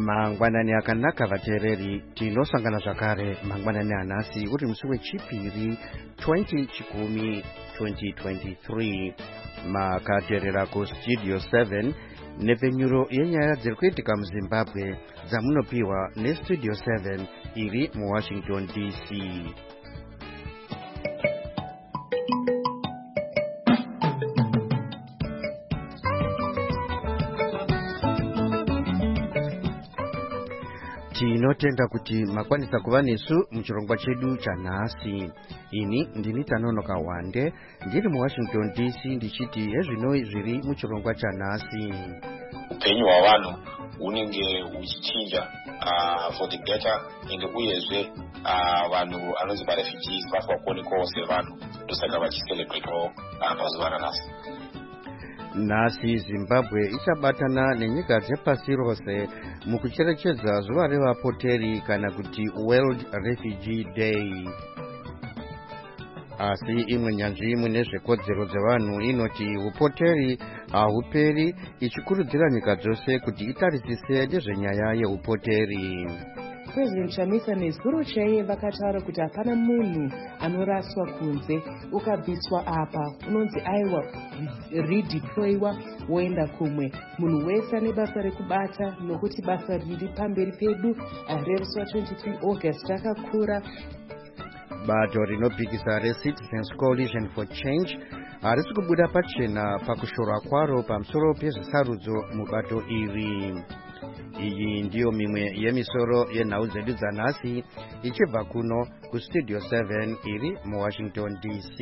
Mangwanani akanaka vateereri, tinosangana zvakare mangwanani anhasi uri musi wechipiri 2023 makateerera kustudio 7 nepfenyuro yenyaya dziri kuitika muZimbabwe dzamunopiwa nestudio 7 iri muWashington DC. Tinotenda kuti makwanisa kuva nesu muchirongwa chedu chanhasi. Ini ndini Tanonoka Wande ndiri muWashington DC ndichiti hezvino zviri muchirongwa chanhasi. Upenyu hwavanhu unenge uchichinja for the better ende uyezve vanhu anonzi refugees vafakonekawo sevanhu ndosaka vachicelebratewo pazuva ranhasi. Nhasi Zimbabwe ichabatana nenyika dzepasi rose mukucherechedza zuva revapoteri kana kuti World Refugee Day. Asi imwe nyanzvi mune zvekodzero dzevanhu inoti upoteri hahuperi, ichikurudzira nyika dzose kuti itarisise nezvenyaya yeupoteri. President Chamisa nezuro chaiye vakataura kuti hapana munhu anoraswa kunze ukabviswa apa unonzi aiwa redeployiwa woenda kumwe. Munhu wese ane basa rekubata nokuti basa riri pamberi pedu rerusi 23 August rakakura. Bato rinopikisa reCitizens Coalition for Change harisi kubuda pachena pakushorwa kwaro pamusoro pezvisarudzo mubato iri. Iyi ndiyo mimwe yemisoro yenhau dzedu dzanhasi ichibva kuno kustudio 7 iri muWashington DC.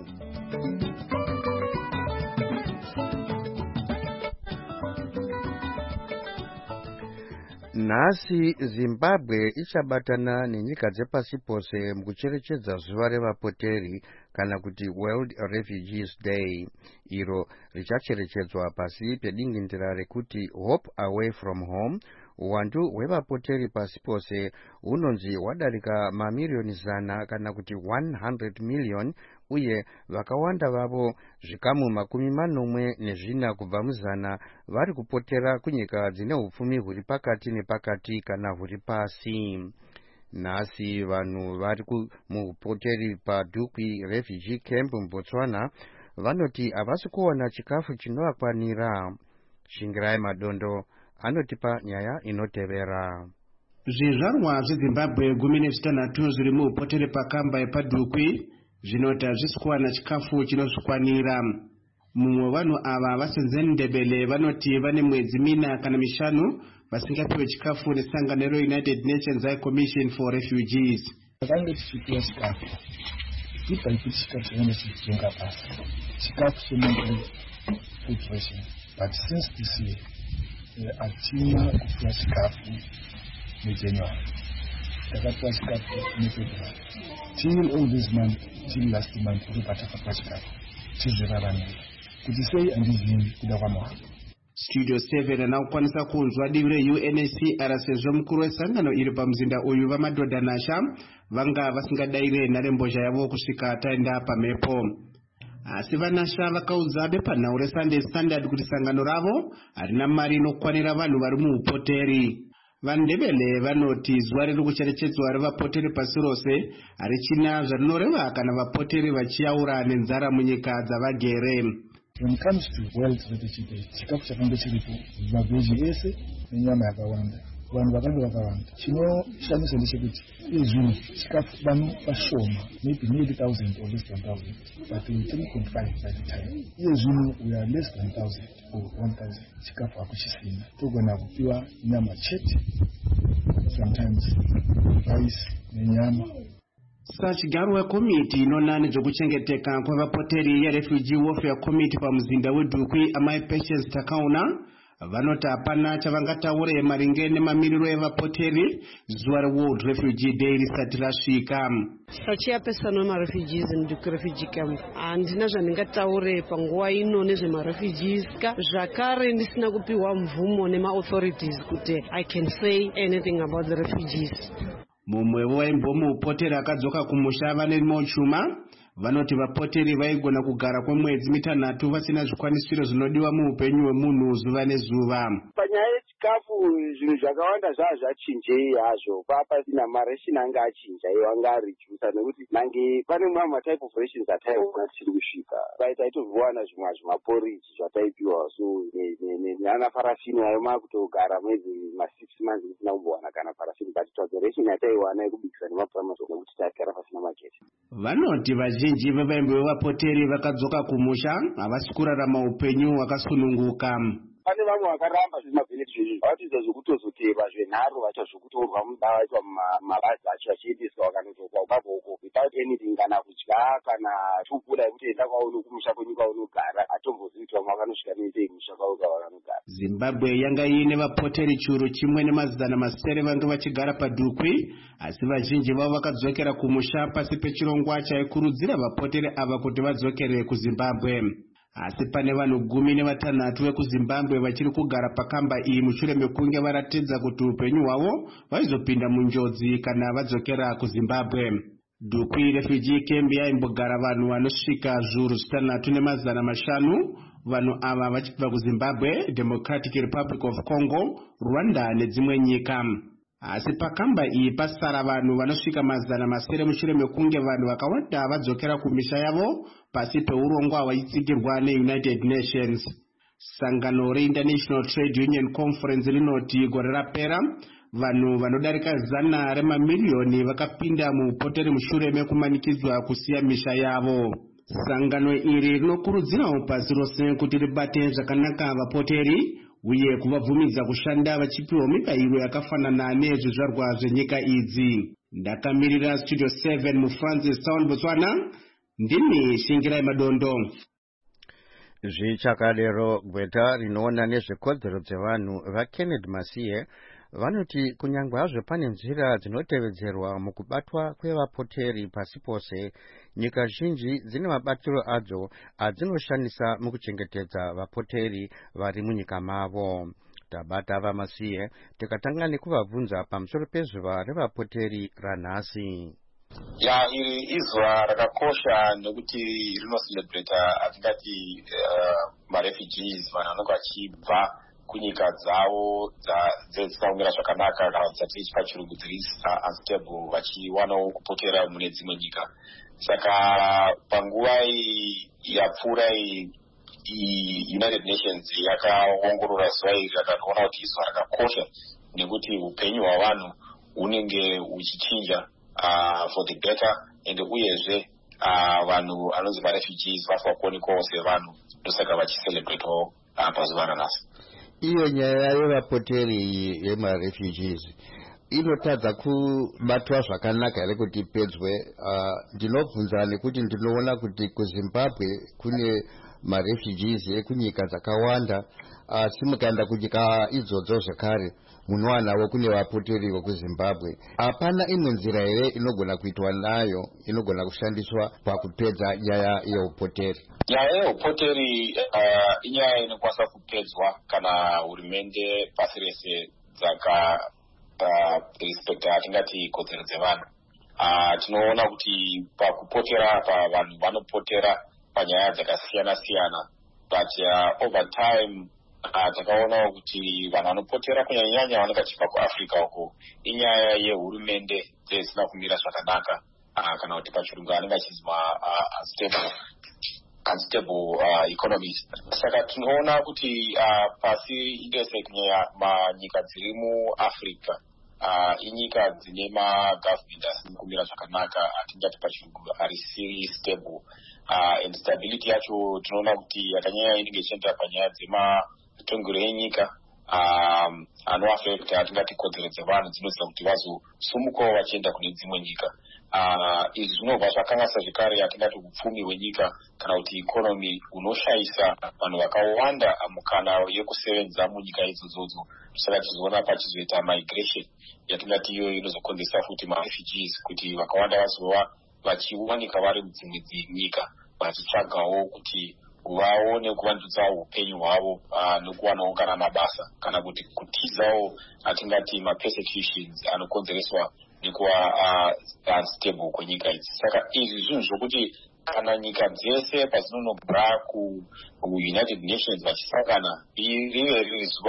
Nhasi Zimbabwe ichabatana nenyika dzepasi pose mukucherechedza zuva revapoteri kana kuti World Refugees Day, iro richacherechedzwa pasi pedingindira rekuti Hope Away from Home. Uwandu hwevapoteri pasi pose hunonzi hwadarika mamiliyoni 100 kana kuti 100 million, uye vakawanda vavo zvikamu 40 kubva mu100 vari kupotera kunyika dzine upfumi huri pakati nepakati kana huri pasi. Nhasi vanhu vari muupoteri paDukwi Refugee Camp muBotswana vanoti havasi kuona chikafu chinovakwanira. Shingirai Madondo anotipa nyaya inotevera. Zvizvarwa zveZimbabwe 16 zviri muupoteri pakamba yepaDukwi zvinoti hazvisi kuwana chikafu chinozvikwanira. Mumwe vanhu ava vaSenzendebele vanoti vane mwedzi 4 kana 5 vasingapiwe chikafu nesangano reUnited Nations High Commission for Refugees. Vakange tichipiwa chikafu ipaikuti chikafu chinenge basa chikafu chemonthly food ration, but since this year hatina kupiwa chikafu muJanuary, takapiwa chikafu muFebruary, till all this month, till last month takapiwa chikafu chizviraramira kuti sei handizivi kuda kwaMwari. Studio 7 anakwanisa kunzwa divi reUNHCR sezvo mukuru wesangano iri pamuzinda uyu vamadhodha Nasha vanga vasingadaire nharembozha yavo kusvika taenda pamhepo. Asi vaNasha vakaudza bepanhau reSunday Standard kuti sangano ravo harina mari inokwanira vanhu vari muupoteri. VaNdebele vanoti zuva riri kucherechedzwa revapoteri pasi rose harichina zvarinoreva kana vapoteri vachiaura nenzara munyika dzavagere. When it comes to World Refugee Day, chikafu chakange chiripo mavheji ese nenyama yakawanda, vanhu vakange vakawanda. Chinoshamisa ndechekuti izvino chikafu vanhu vashoma, maybe nearly 1,000 or less than 1,000, but 3.5 by the time. Iye zvino we are less than 1,000 or 1,000. Chikafu hakuchisina, togona kupiwa nyama chete, sometimes rice nenyama. Sachigaro wekomiti inoona nezvekuchengeteka kwevapoteri yeRefugee Welfare Committee pamuzinda weDukwi Amai Patience Takaona vanoti hapana chavangataure maringe nemamiriro evapoteri zuva reWorld Refugee Day risati rasvika. Chairperson wemarefugees muDukwi Refugee Camp, handina zvandingataure panguva ino nezvemarefugees zvakare ndisina kupiwa mvumo nemaauthorities kuti I can say anything about the refugees. Mumwe waimbomuupoteri akadzoka kumusha vane mochuma vanoti vapoteri vaigona kugara kwemwedzi 3 vasina zvikwanisiro zvinodiwa muupenyu hwemunhu zuva nezuva. Panyaya chikafu zvinhu zvakawanda zvachinjei hazvo pasina maration anga achinja anga arijusa nekuti nange pane mamwe matype of rations ataiona tichiri kusvika taitozowana zvimwe zvimaporiji zvataipiwa so nana parafini ayo makutogara mwedzi ma6 months tisina kumbowana kana parafini but ration yataiwana yekubikisa nemapuramaso nekuti taigara pasina maketi. Vanoti vazhinji vevaimbi vevapoteri vakadzoka kumusha havasi kurarama upenyu hwakasununguka. Pane vamwe vakaramba zvemabheneti zvezvi vatiza zvekutozoteva zvenharo vaita zvokutorwa muda vaitwa mabhazi acho achiendeswa vakanozokwa ukabvoko without anything kana kudya kana tupuda yekuti enda kwauno kumusha kwenyika unogara atombozivi vamwe vakanosvika neitei kumusha kwauka vakanogara. Zimbabwe yanga iine vapoteri churu chimwe nemazana masere vanga vachigara padhukwi, asi vazhinji vavo vakadzokera kumusha pasi pechirongwa chaikurudzira vapoteri ava kuti vadzokere kuZimbabwe. Asi pane vanhu 16 vekuZimbabwe vachiri kugara pakamba iyi mushure mekunge varatidza kuti upenyu hwavo vaizopinda munjodzi kana vadzokera kuZimbabwe. Dhukwi refugee camp yaimbogara vanhu vanosvika zviuru 6,500. Vanhu ava vachibva kuZimbabwe, Democratic Republic of Congo, Rwanda nedzimwe nyika. Asi pakamba iyi pasara vanhu vanosvika 100 mushure mekunge vanhu vakawanda vadzokera kumisha yavo pasi peurongwa hwaitsigirwa neUnited Nations. Sangano reInternational Trade Union Conference rinoti gore rapera vanhu vanodarika 100 remamiliyoni vakapinda muupoteri mushure mekumanikidzwa kusiya misha yavo. Sangano iri rinokurudzirawo pasi rose kuti ribate zvakanaka vapoteri uye kuvabvumidza kushanda vachipiwa mibayiro yakafanana nezvizvarwa zvenyika idzi. Ndakamirira Studio 7 muFrancis Town, Botswana, ndini Shingirai Madondo. Zvichakadero gweta rinoona nezvekodzero dzevanhu vaKenneth Masiye vanoti kunyangwe hazvo pane nzira dzinotevedzerwa mukubatwa kwevapoteri pasi pose, nyika zhinji dzine mabatiro adzo adzinoshandisa mukuchengetedza vapoteri vari munyika mavo. Tabata vaMasiye tikatanga nekuvabvunza pamusoro pezuva revapoteri ranhasi. Iri izuva rakakosha nekuti rinoselebrata atingati marefugees, vanhu vanenge vachibva kunyika dzavo dzisikaumira zvakanaka kana dzati pachirungu dziri unstable vachiwanawo kupotera mune dzimwe nyika. Saka panguva yapfuura United Nations yakaongorora zuva iri rakaona kuti izuva rakakosha nekuti upenyu hwavanhu hunenge huchichinja for the better, and uyezve vanhu anonzi marefugees vafa kuonekwawo sevanhu, ndosaka vachiselebratawo pazuva ranhasi. Iyo nyaya yevapoteri yemarefugees inotadza kubatwa zvakanaka here kuti ipedzwe? Ndinobvunza nekuti ndinoona kuti kuZimbabwe kune marefugees ekunyika dzakawanda, asi mukaenda kunyika idzodzo zvekare munowanavo kune vapoteri vekuZimbabwe. Hapana imwe nzira here inogona kuitwa nayo, inogona kushandiswa pakupedza nyaya yeupoteri? Nyaya yeupoteri inyaya inokwanisa kupedzwa kana hurumende pasi rese respecta atingati kodzero dzevanhu. Tinoona kuti pakupotera apa vanhu vanopotera panyaya dzakasiyana siyana, but over time takaonawo kuti vanhu vanopotera kunyanyanya vanenge vachibva kuAfrica uko inyaya yehurumende dzisina kumira zvakanaka, kana kuti pachirungu anenge achinzwa unstable economies. Saka tinoona kuti pasi rese kunyanya manyika dziri muAfrica inyika dzine magovernment asina kumira zvakanaka, atingati pachirungu harisiri stable, and stability yacho tinoona kuti yakanyanya inenge ichienda panyaya dzematongerero enyika anoafekta atingati kodzero dzevanhu dzinoziva kuti vazosumukawo vachienda kune dzimwe nyika. Izvi zvinobva zvakanasa zvekare atingati upfumi hwenyika kana kuti ikonomi hunoshayisa vanhu vakawanda mukana yekusevenza munyika idzodzo. Saka tizoona pachizoita migration yatingati iyo inozokonzesa futi marefugees kuti vakawanda vazova vachiwanika vari mudzimwe nyika vachitsvagawo kuti vaone kuvandudzawo upenyu hwavo nokuwanawo kana mabasa kana kuti kutizawo atingati mapersecutions anokonzereswa nekuva unstable kwenyika idzi. Saka izvi zvinhu zvokuti kana nyika dzese pazinonogara kuUnited Nations vachisangana rive riri zuva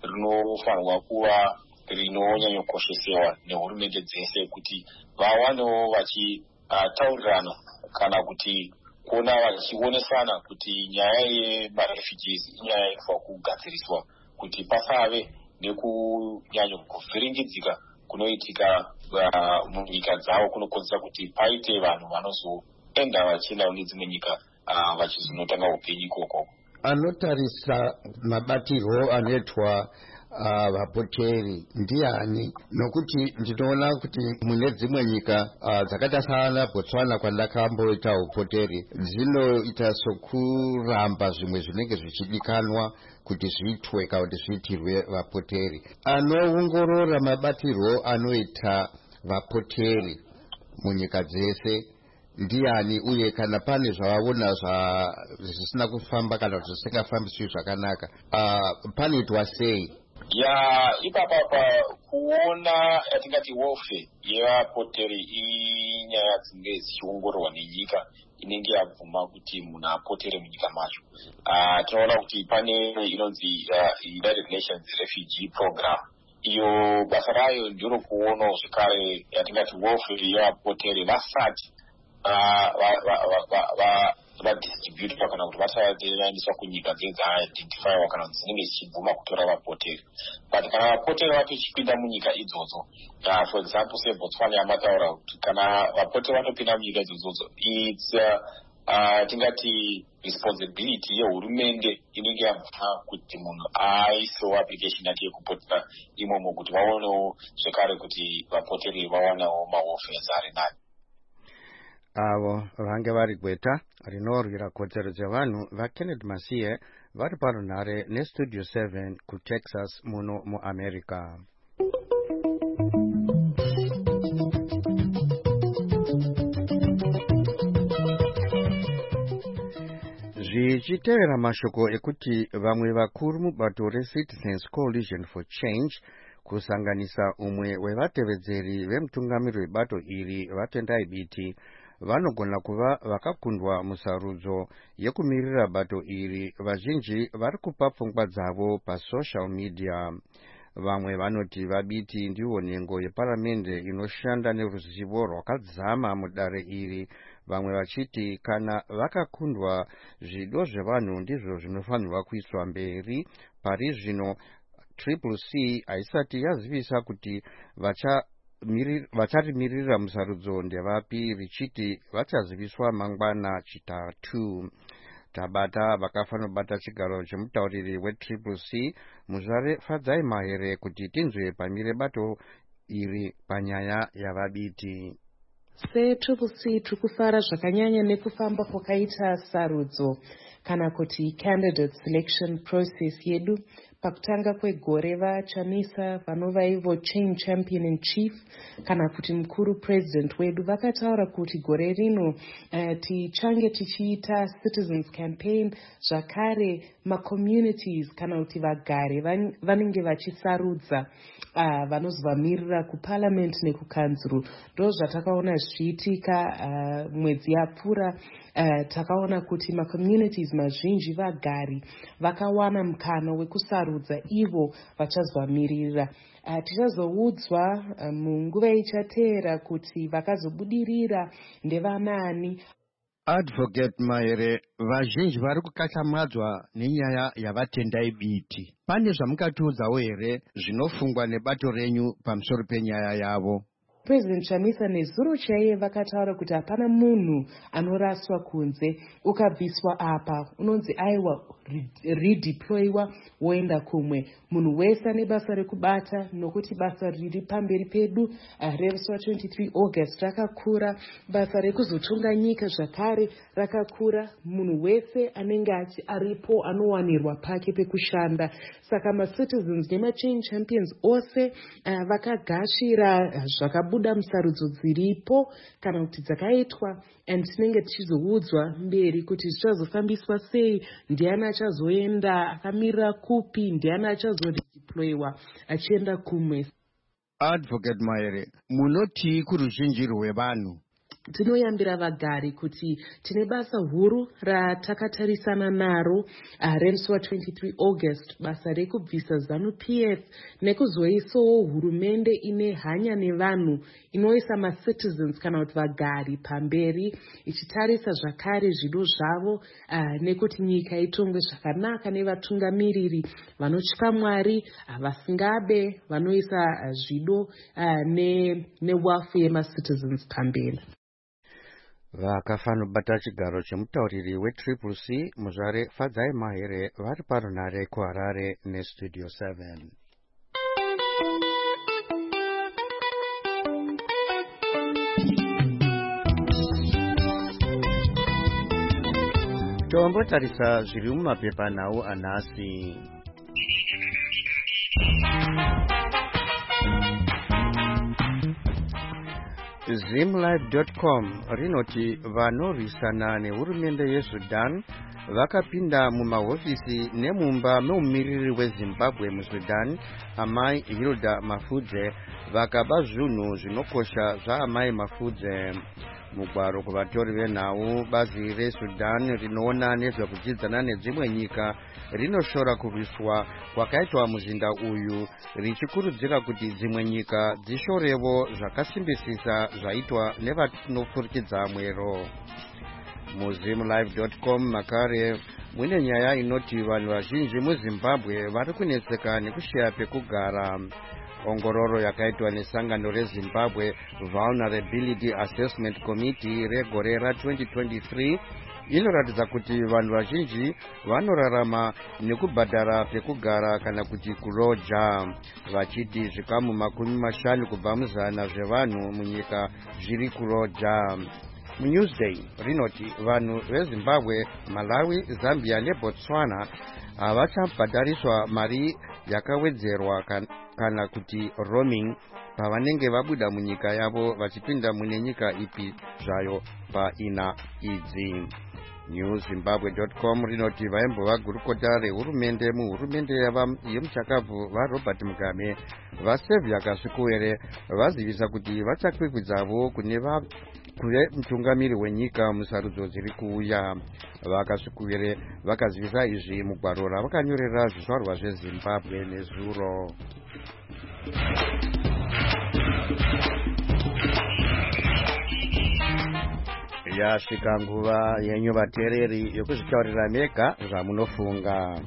rinofanirwa kuva rinonyanyokoshesewa nehurumende dzese kuti vawanewo vachitaurirana kana kuti kuona vachionesana kuti nyaya yemarefugees inyaya inofanirwa kugadziriswa kuti pasave nekunyanyokuvhiringidzika kunoitika munyika dzavo kunokonzera kuti paite vanhu vanozoenda vachienda kune dzimwe nyika vachizonotanga upenyu ikoko. Anotarisa mabatirwo anoitwa vapoteri ndiani? Nokuti ndinoona kuti mune dzimwe nyika dzakaita sana Botswana kwandakamboita upoteri dzinoita sokuramba zvimwe zvinenge zvichidikanwa kuti zviitwe kana kuti zviitirwe vapoteri. Anoongorora mabatirwo anoita vapoteri munyika dzese ndiani, uye kana pane zvavaona zvisina kufamba kana kuti zvisingafambiswi zvakanaka panoitwa sei? Ipapa kuona yatingati welfare yevapoteri inyaya dzinenge dzichiongororwa nenyika inenge yabvuma kuti munhu apotere munyika macho. Tinoona kuti pane inonzi United Nations Refugee Program. Iyo basa rayo ndiro kuonawo zvekare yatingati welfare yevapoteri vasati vadistributwa kana kuti vasaendeswa kunyika dzeidzaidentifiwa kana kuti dzinenge dzichibvuma kutora vapoteri. But kana vapoteri vatochipinda munyika idzodzo, for example seBotswana yamataura kuti kana vapoteri vatopinda munyika idzodzo, it's tingati responsibility yehurumende inenge yabva kuti munhu aisewo application yake yekupotera imomo kuti vaonewo zvekare kuti vapoteri vawanewo mawelfares ari nayo. Avo vange vari gweta rinorwira kodzero dzevanhu vaKenneth Masiye vari parunhare nestudio 7 kuTexas muno muAmerica. Zvichitevera mashoko ekuti vamwe vakuru mubato reCitizens Coalition for Change kusanganisa umwe wevatevedzeri vemutungamiri webato iri Vatendai Biti vanogona kuva vakakundwa musarudzo yekumirira bato iri. Vazhinji vari kupa pfungwa dzavo pasocial media. Vamwe vanoti vaBiti ndiwo nhengo yeparamende inoshanda neruzivo rwakadzama mudare iri. Vamwe vachiti kana vakakundwa zvido zvevanhu ndizvo zvinofanirwa kuiswa mberi. Pari zvino CCC haisati yazivisa kuti vacharimirira musarudzo ndevapi, richiti vachaziviswa mangwana chitatu. Tabata vakafanobata chigaro chemutauriri weCCC Muzvare Fadzai Mahere kuti tinzwe pamire bato iri panyaya yavaBiti. seCCC tiri kufara zvakanyanya nekufamba kwakaita sarudzo kana kuti candidate selection process yedu. Pakutanga kwegore vaChamisa vanova ivo chain champion in chief kana kuti mukuru president wedu vakataura kuti gore rino tichange tichiita citizens campaign, zvakare macommunities kana kuti vagare vanenge vachisarudza vanozovamirira kuparliament nekukanzuru. Ndo zvatakaona zvichiitika mwedzi yapfuura. Takaona kuti macommunities mazhinji vagari vakawana mukana wekusarudza ivo vachazovamirira. Tichazoudzwa munguva ichateera kuti vakazobudirira ndevanani. Advocate Mahere, vazhinji vari kukatsamadzwa nenyaya yavatendai Biti. Pane zvamungatiudzawo here zvinofungwa nebato renyu pamusoro penyaya yavo? President Chamisa nezuro chaiye vakataura kuti hapana munhu anoraswa kunze ukabviswa apa unonzi aiwa redeployiwa woenda kumwe. Munhu wese ane basa rekubata nokuti basa riri pamberi pedu rerusi wa23 August rakakura. Basa rekuzotonga nyika zvakare rakakura. Munhu wese anenge aripo anowanirwa pake pekushanda. Saka macitizens nemachain champions ose vakagashira zvakabuda musarudzo dziripo kana kuti dzakaitwa, and tinenge tichizoudzwa mberi kuti zvichazofambiswa sei, ndiani achazoenda akamirira kupi, ndiani achazodeployiwa achienda kumwe. Advocate Mahere, munoti kuruzhinji rwevanhu tinoyambira vagari kuti tine basa huru ratakatarisana naro remusi wa23 August, basa rekubvisa ZANU-PF nekuzoisawo hurumende ine hanya nevanhu, inoisa macitizens kana kuti vagari pamberi, ichitarisa zvakare zvido zvavo nekuti nyika itongwe zvakanaka nevatungamiriri vanotya Mwari, vasingabe, vanoisa zvido newafu yemacitizens pamberi. Vakafanobata chigaro chemutauriri weCCC Muzvare Fadzai Mahere vari parunare kuHarare neStudio 7. Tombotarisa zviri mumapepa nhau anhasi. Zimlive.com rinoti vanorwisana nehurumende yeSudan vakapinda mumahofisi nemumba meumiriri weZimbabwe muSudan, Amai Hilda Mafudze, vakaba zvinhu zvinokosha zvaamai Mafudze. Mugwaro kuvatori venhau, bazi reSudan rinoona nezvekudyidzana nedzimwe nyika rinoshora kurwiswa kwakaitwa muzinda uyu, richikurudzira kuti dzimwe nyika dzishorevo zvakasimbisisa zvaitwa nevanofurikidza mwero. MuZimlive.com makare mune nyaya inoti vanhu vazhinji muZimbabwe vari kunetseka nekushaya pekugara. Ongororo yakaitwa nesangano reZimbabwe Vulnerability Assessment Committee regore ra2023 inoratidza kuti vanhu vazhinji vanorarama nekubhadhara pekugara kana kuti kuroja, vachiti zvikamu 50 kubva muzana zvevanhu munyika zviri kuroja. Newsday rinoti vanhu veZimbabwe, Malawi, Zambia neBotswana havachabhadhariswa mari yakawedzerwa kana kuti roaming pavanenge vabuda munyika yavo vachipinda mune nyika ipi zvayo paina idzi. NewZimbabwe.com rinoti vaimbova gurukota rehurumende muhurumende yemuchakabvu vaRobert Mugabe vaSevia Kasukuwere vazivisa kuti vachakwikwidzavo kuve mutungamiri wenyika musarudzo dziri kuuya. VaKasukuwere vakazivisa izvi mugwaro ravakanyorera zvizvarwa zveZimbabwe nezuro. Yasvika nguva yenyu vateereri yokuzvitaurira mega zvamunofunga.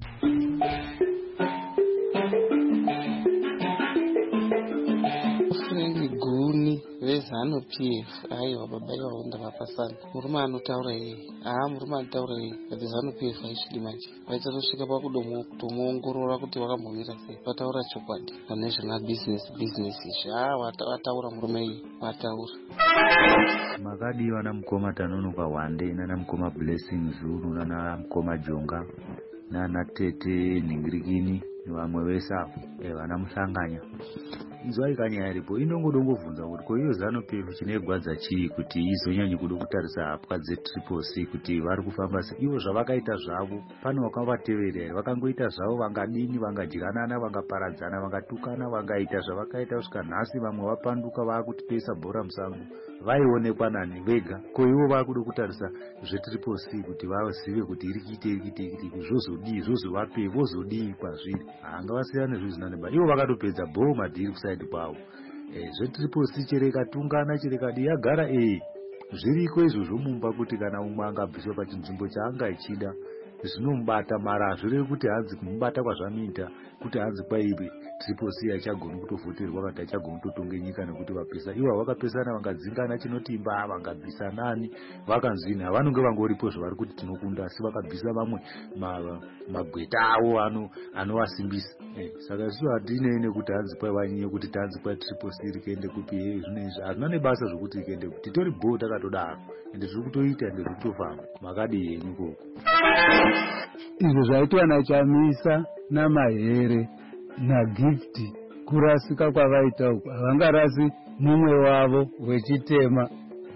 Guni veZANU-PF aiwa baba vaunda vapasana. Murume anotaura iye, murume anotaura iye, kuti ZANU-PF haisvidi manje. Vachanosvika pakutomuongorora kuti vakambovira sei. Vataura chokwadi pane zvina business izvi. Vataura murume iye, vataura. Makadiwa namukoma Tanonoka Wande, nana mukoma Blessing Zulu, nana mukoma Jonga, nana Tete Ningirikini, vamwe vese vana muhlanganya. Inzwa ikanya iripo inongodongovhunza kuti ko iyo ZANU-PF chinegwadza chii kuti izonyanye kuda kutarisa hapwa dzeCCC kuti vari kufamba sei. Ivo zvavakaita zvavo pane wakavateverera, vakangoita zvavo, vangadini, vangadyanana, vangaparadzana, vangatukana, vangaita zvavakaita kusvika nhasi, vamwe vapanduka vakutipesa bhora musango, vaionekwa nani vega. Ko ivo vakuda kutarisa zveCCC kuti vazive kuti irikite zvozodii, zvozovapei, vozodii kwazviri. Ngavasiyane zvizinaneba. Ivo vakatopedza bhoo madhiri kusaidi kwavo. ZveCCC chereka tungana, chereka yagara zviriko izvo mumba kuti kana umwe angabviswa pachinzvimbo chaanga ichida zvinomubata, mara hazvirevi kuti hanzi kumubata kwazvanoita kuti hanzi kwaibe CCC haichagoni kutovhoterwa kana haichagoni kutotonge nyika nekuti vapesa. Ivo vakapesana, vangadzingana chinotimba, vangabvisa nani, vakanzwini havanonge vangoripo zvavari kuti tinokunda, asi vakabvisa vamwe magweta avo anovasimbisa. Saka isusu hatinei nekuti hanzi kwai vanyanye kuti tanzi kwai CCC rikaende kupi, zvinezvi hazvina nebasa zvokuti rikaende kuti titori bho takatodaro ende zviri kutoita ende zviri kutofamba. Makadi yenyu koko izvo zvaitwa naChamisa naMahere naGift, kurasika kwavaita uku havangarasi mumwe wavo wechitema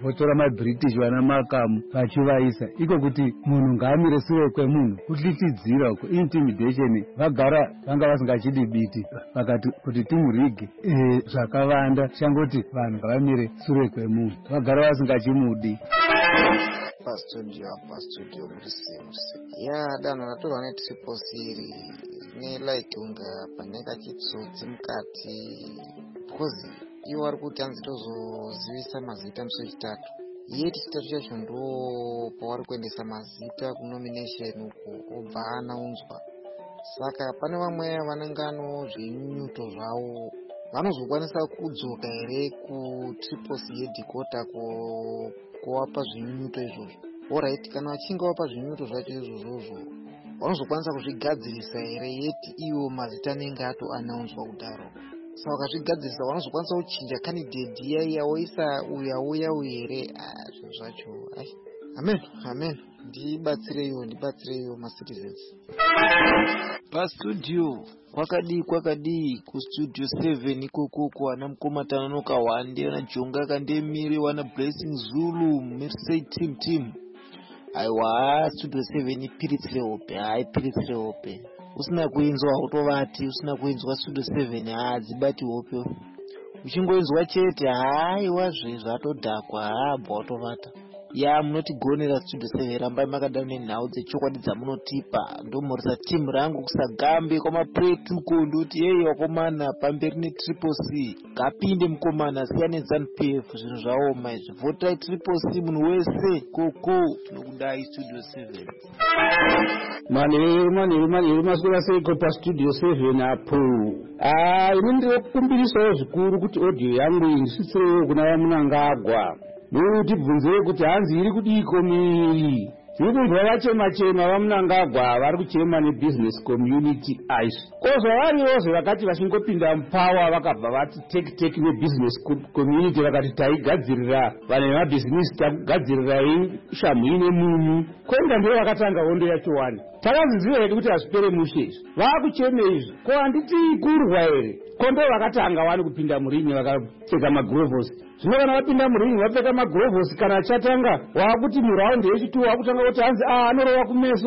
votora maBritish vana makamu vachivaisa iko kuti munhu ngaamire sure kwemunhu, kuhlitidzira uko, intimidation. Vagara vanga vasingachidi biti vakati kuti timurige zvakavanda changoti vanhu ngavamire sure kwemunhu, vagara vasingachimudi. Pastudio murise ya danho ratorwa netriple C like unga paneka chitsotsi mukati because iwo ari kuti hanzi tozozivisa mazita musi wechitatu, yeti chitatu chacho ndo pavari kuendesa mazita kunomination uko obva anaunzwa. Saka pane vamwe vanengano zvinyunyuto zvavo vanozokwanisa kudzoka here kutriple C headquarter kuvapa zvinyunyuto izvozvo. Alright, kana vachinge vapa zvinyunyuto zvacho izvozvozvo vanozokwanisa kuzvigadzirisa here yeti iwo mazita anenge atoanaunzwa kudaro. Saka vakazvigadzirisa vanozokwanisa kuchinja candidate iya woisa uya here zvinhu zvacho. Amen. Ndibatsireiwo macitizens. Pastudio kwakadii kustudio 7 ikoko ana mukomatana nokawande ana jonga kandemire wana Blessing Zulu Mirsei team aiwa studio 7 ipiritsire hope usina kuinzwa utovati usina kuinzwa studio 7 hadzibati hope uchingoinzwa chete haiwa zvatodhakwa bva utovata ya munotigonera studio 7 rambai makadaro nenhau dzechokwadi dzamunotipa ndomhoresa timu rangu kusagambe kwamapretuko ndoti yei wakomana pamberi netriple C ngapinde mukomana siyane ZANU-PF zvinhu zvaoma izvi votai triple C munhu wese koko tinokudai studio 7 manheru maswera seiko pastudio 7 apo. Ini ndinokumbirisawo zvikuru kuti audio yangu ndisitserewo kuna vamunangagwa notibvunzire kuti hanzi iri kudiko miri tiri kunzwa vachema vamunangagwa vari kuchema nebusiness community ice kozva variyozve vakati vachingopinda mupawa vakabva vati take nebusiness community vakati taigadzirira vanhu vemabhizinesi takugadzirirai shamhu ine munyu kwenda ndivo vakatanga hondo yacho 1 takaziziva hedu kuti hazvipere mushe izvi vaakucheme izvi ko handiti ikurwa here kondo vakatanga wani kupinda muringi vakapfeka magrovhosi. Zvino kana vapinda muringi vapfeka magrovhosi kana achatanga waakuti muraundi yechitu waakutanga kuti hanzi anorova kumeso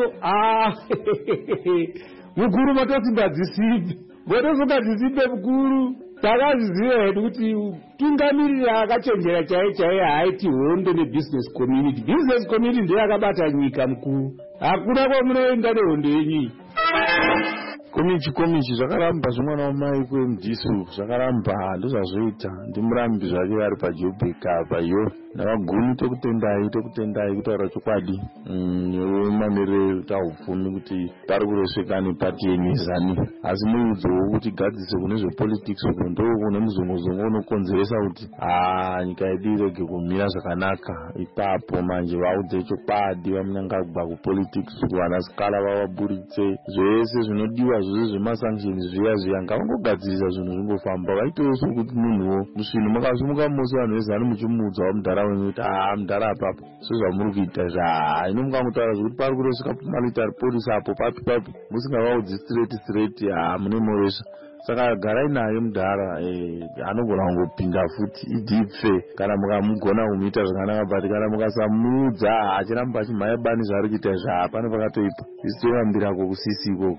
mukuru matoti ndadzisipe ngotozongadzisipe mukuru. Takaziziva hedu kuti tungamiriri akachenjera chaiye haiti hondo nebusiness community. Business community ndiyo yakabata nyika mukuru, hakuna kwamunoenda nehondo yenyu. Komichi zvakaramba zvimwana wamai kwemdisu zvakaramba ndozvazvoita ndimurambi zvake ari pajobheka apa iyo navagumi tokutendai kutaura chokwadi mamiriro taupfumi kuti pari kuresvekani pati yemizani asi muudzowo kuti gadzise kune zvepolitics uko ndokune muzongozongo unokonzeresa kuti nyika yedu irege kumira zvakanaka. Ipapo manje vaudze chokwadi vamunangagwa kupolitics uko vanasikala vavaburitse zvese zvinodiwa zvose zvemasanctions zviya ngavangogadzirisa zvinhu zvingofamba vaitoso kuti munhuwo musvinhu makasimuka mose vanhu vezanu muchimuudza wamudhara wenyu kuti mudhara apapo sezvamuri kuita ino mukangotaura zvokuti pari kuresveka pamarita riporisa apo papi musingavaudzi straight mune moresha. Saka garai naye mudhara anogona kungopinda futi idipfe kana mukamugona kumuita zvakanaka but kana mukasamuudza achiramba achimhanya bani zvaari kuita pane pakatoipa isitoyambirako kusisi ikoko.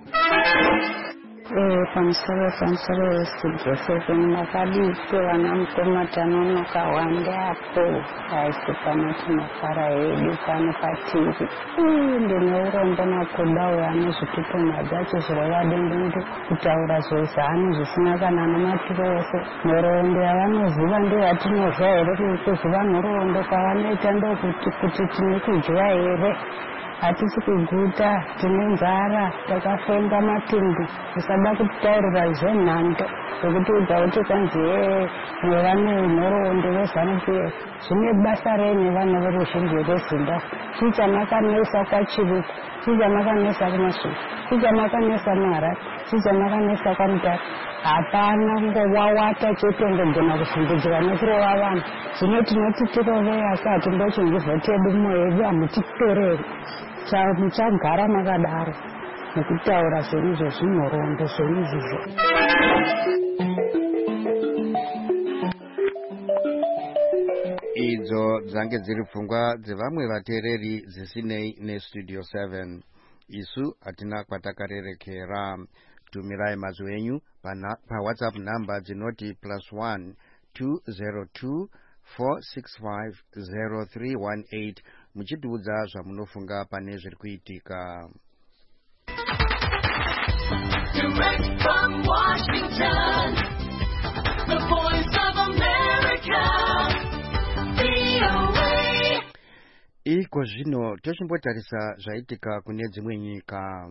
Pamusoro studio 7 makadito vana mukomatano nokawanda apo aisi panoti mafara edu pano patiri ndineurombo nakodau anozvitupona dzacho zviravadendendo kutaura zvezano zvisina kana namaturo ose. Nhoroondo yavanoziva ndoyatinozva here kuziva nhoroondo kwavanoita ndokuti tine kudya here hatisi kuguta tine nzara takafemba matumbu usada kutaurira zvenhando zvokuti udza kuti kanzi nevane nhoroondo vezanu-PF zvine basa renyu vana veruzhinji rwezimbabwe chichamakanesa kwachiruku chichamakanesa kumasvuku chichamakanesa muharare chichamakanesa kwamutara hapana kungowawata chotongogona kuvhundudzira nekurova vanhu. Zvino tinoti tirovei asi hatimbochingi vhoti yedu moyedu hamutitoreri muchagara makadaro nekutaura zvenyu zvezvinhoroondo zvenyu izvizvo. idzo dzange dziri pfungwa dzevamwe vateereri zisinei nestudio 7. Isu hatina kwatakarerekera. Tumirai mazwi enyu paWhatsApp namba dzinoti +1 202 465 0318 muchitiudza zvamunofunga pane zviri kuitika. Direct from Washington, the voice of America, VOA. Iko zvino tochimbotarisa zvaitika kune dzimwe nyika.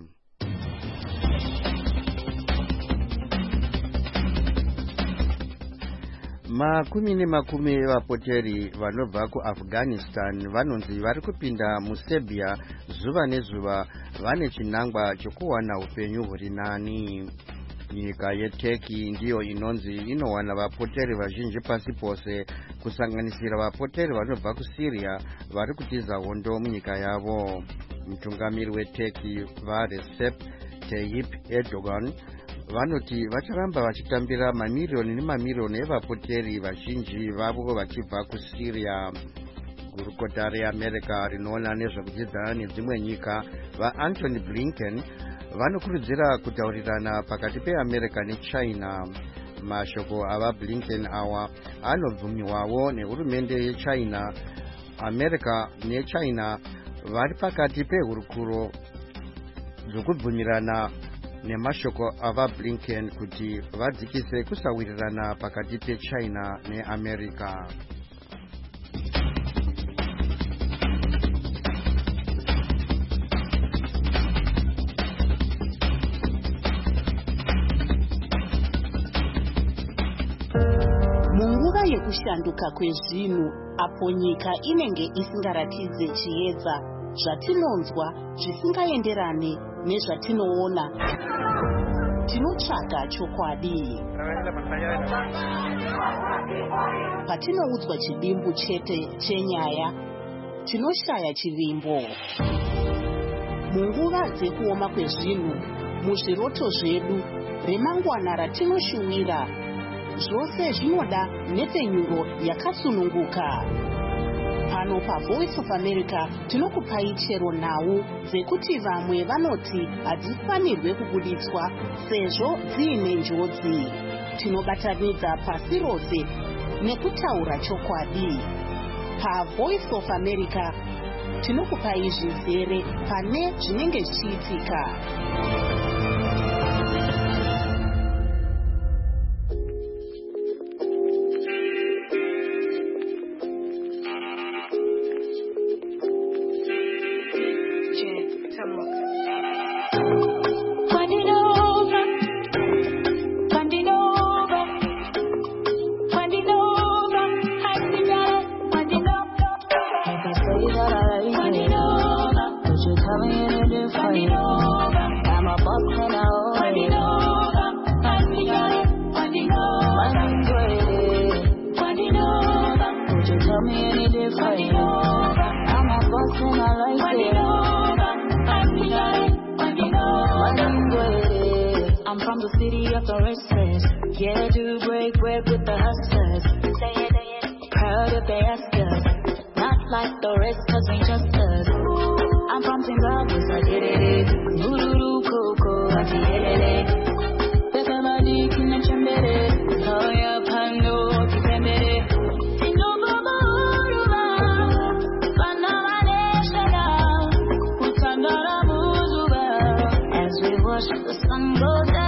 Makumi nemakumi vapoteri vanobva kuAfghanistan vanonzi vari kupinda muSerbia zuva nezuva vane chinangwa chokuwana upenyu huri nani. Nyika yeTurkey ndiyo inonzi inowana vapoteri vazhinji pasi pose, kusanganisira vapoteri vanobva kuSyria vari kutiza hondo munyika yavo. Mutungamiri weTurkey vaRecep Tayyip Erdogan vanoti vacharamba vachitambira mamiriyoni nemamiliyoni evapoteri vazhinji vavo vachibva kuSyria. Gurukota reAmerica rinoona nezvekudzidzana nedzimwe nyika vaAntony Blinken vanokurudzira kutaurirana pakati peAmerica neChina. Mashoko avaBlinken awa anobvumiwawo nehurumende yeChina. America neChina vari pakati pehurukuro dzokubvumirana nemashoko avaBlinken kuti vadzikise kusawirirana pakati peChina neAmerica. Munguva yekushanduka kwezvinhu, apo nyika inenge isingaratidze chiedza, zvatinonzwa zvisingaenderane nezvatinoona, tinotsvaga chokwadi. Patinoudzwa chidimbu chete chenyaya, tinoshaya chivimbo. Munguva dzekuoma kwezvinhu, muzviroto zvedu, remangwana ratinoshuwira, zvose zvinoda nhepfenyuro yakasununguka. Pano paVoice of America tinokupai chero nhau dzekuti vamwe vanoti hadzifanirwe kubuditswa sezvo dziine njodzi. Tinobatanidza pasi rose nekutaura chokwadi. PaVoice of America tinokupai zvizere pane zvinenge zvichiitika. I'm from the city of the races. Yeah, do break bread with the hustlers. Proud if they ask us. Not like the rest, cause we just us. I'm from Zimbabwe, so I did it. Ururu Coco, I did it. Pepper Madi, Kina Chambere. Oh, yeah, Pando, Kipemere. Tino Baba Uruma. Panama Neshana. Utandara Muzuba. As we watch the sun go down.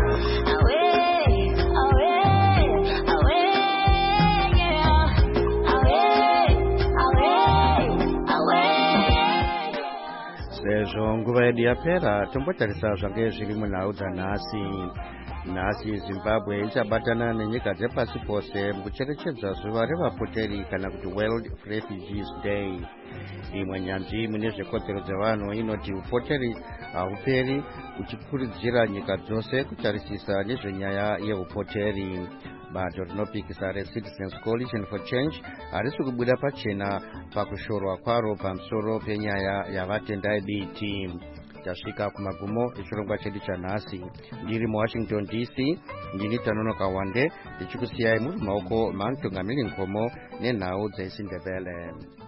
Sezvo nguva yedu yapera, tombotarisa zvange zviri munhau dzanhasi. Nhasi Zimbabwe ichabatana nenyika dzepasi pose mukucherechedza zuva revapoteri kana kuti World Refugees Day. Imwe nyanzvi mune zvekodzero dzevanhu inoti upoteri hauperi, uchikurudzira nyika dzose kutarisisa nezvenyaya yeupoteri. Bato rinopikisa reCitizens Coalition for Change harisi kubuda pachena pakushorwa kwaro pamusoro penyaya yavatendai biti. tasvika kumagumo echirongwa chedu chanhasi. Ndiri muWashington DC, ndini Tanonoka Wande, ndichikusiyai muri mumaoko mamutungamiri Nkomo nenhau dzeIsindebele.